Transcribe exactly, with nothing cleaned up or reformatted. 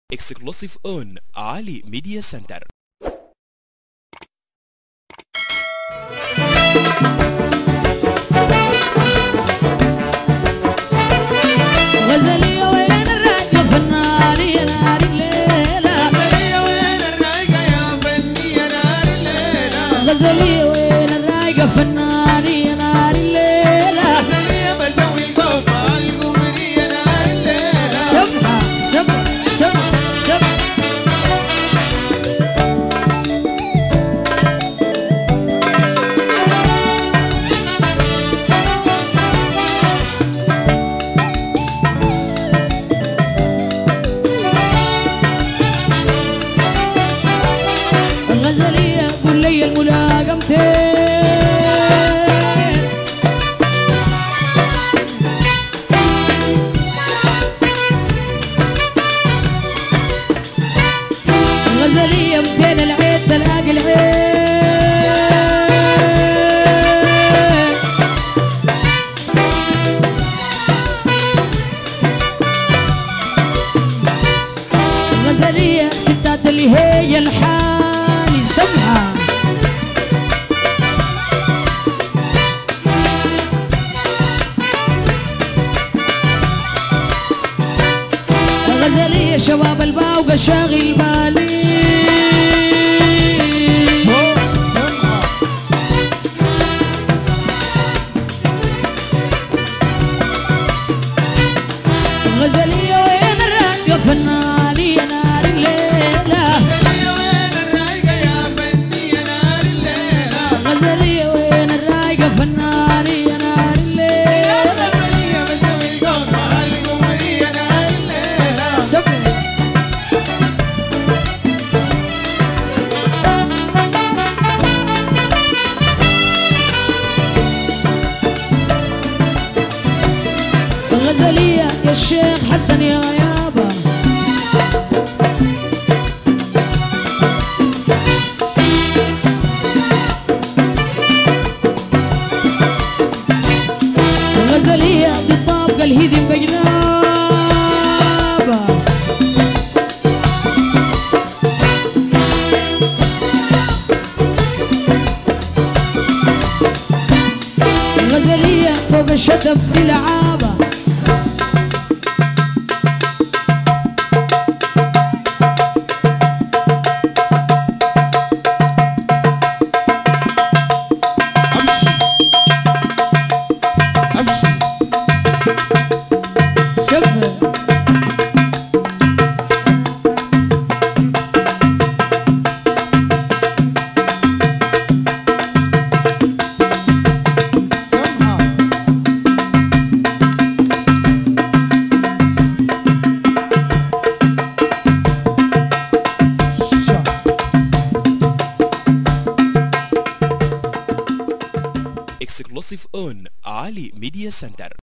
Exclusive on Ali Media Center. غزلية وين الرايقة فناني يا نار الليلة غزلية وين الرايقة يا فني يا نار الليلة غزلية وين الرايقة فناني يا نار الليلة غزلية بسوي القوم مع القمر يا نار الليلة سبحة سبحة سبحة سبحة الغزلية قول لي الملاقمتين الغزلية متين العيد تلاقي العيد الغزلية ستات اللي هي الحالي سمعة الغزلية شباب الباوقة شاغل بالي الغزلية وين الرايقة فناني يا نار الليلة غزلية وين الرايقة يا فني يا نار الليلة الغزلية وين الرايقة فناني يا نار الليلة غزلية بسوي القوم مع القمر يا نار الليلة سبحة الغزلية يا الشيخ حسن يا يابا الغزلية بالطابقة الهيدم بجنابة الغزلية فوق الشتب بلعابة أمشي أمشي سبحة سمحة شا Exclusive on Ali Media Center.